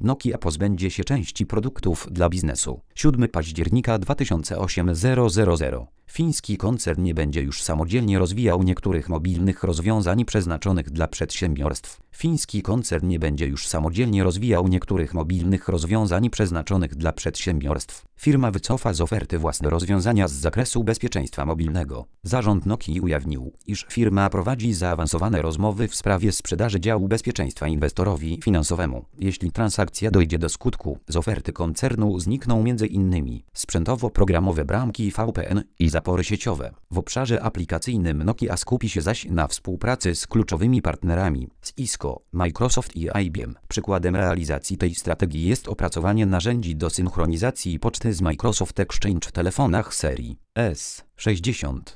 Nokia pozbędzie się części produktów dla biznesu. 7 października 2008 Fiński koncern nie będzie już samodzielnie rozwijał niektórych mobilnych rozwiązań przeznaczonych dla przedsiębiorstw. Fiński koncern nie będzie już samodzielnie rozwijał niektórych mobilnych rozwiązań przeznaczonych dla przedsiębiorstw. Firma wycofa z oferty własne rozwiązania z zakresu bezpieczeństwa mobilnego. Zarząd Nokii ujawnił, iż firma prowadzi zaawansowane rozmowy w sprawie sprzedaży działu bezpieczeństwa inwestorowi finansowemu. Jeśli transakcja dojdzie do skutku, z oferty koncernu znikną m.in. sprzętowo-programowe bramki VPN i zapory sieciowe. W obszarze aplikacyjnym Nokia skupi się zaś na współpracy z kluczowymi partnerami z Cisco, Microsoft i IBM. Przykładem realizacji tej strategii jest opracowanie narzędzi do synchronizacji poczty z Microsoft Exchange w telefonach serii S60.